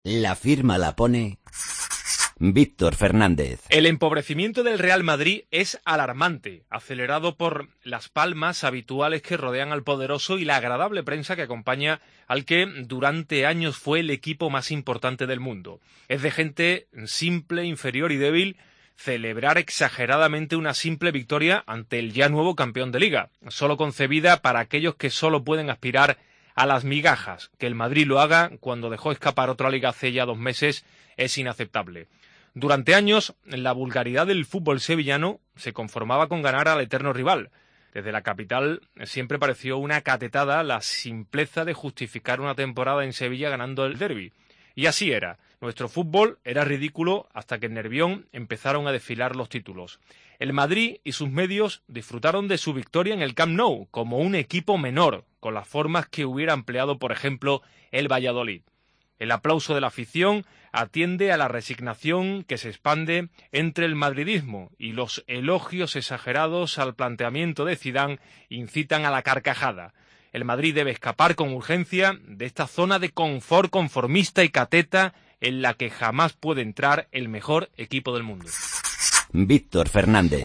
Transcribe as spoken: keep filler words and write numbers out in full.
La firma la pone Víctor Fernández. El empobrecimiento del Real Madrid es alarmante, acelerado por las palmas habituales que rodean al poderoso y la agradable prensa que acompaña al que durante años fue el equipo más importante del mundo. Es de gente simple, inferior y débil celebrar exageradamente una simple victoria ante el ya nuevo campeón de Liga, solo concebida para aquellos que solo pueden aspirar a las migajas. Que el Madrid lo haga cuando dejó escapar otra Liga hace ya dos meses es inaceptable. Durante años, la vulgaridad del fútbol sevillano se conformaba con ganar al eterno rival. Desde la capital siempre pareció una catetada la simpleza de justificar una temporada en Sevilla ganando el derbi. Y así era. Nuestro fútbol era ridículo hasta que en Nervión empezaron a desfilar los títulos. El Madrid y sus medios disfrutaron de su victoria en el Camp Nou como un equipo menor, con las formas que hubiera empleado, por ejemplo, el Valladolid. El aplauso de la afición atiende a la resignación que se expande entre el madridismo y los elogios exagerados al planteamiento de Zidane incitan a la carcajada. El Madrid debe escapar con urgencia de esta zona de confort conformista y cateta en la que jamás puede entrar el mejor equipo del mundo. Víctor Fernández.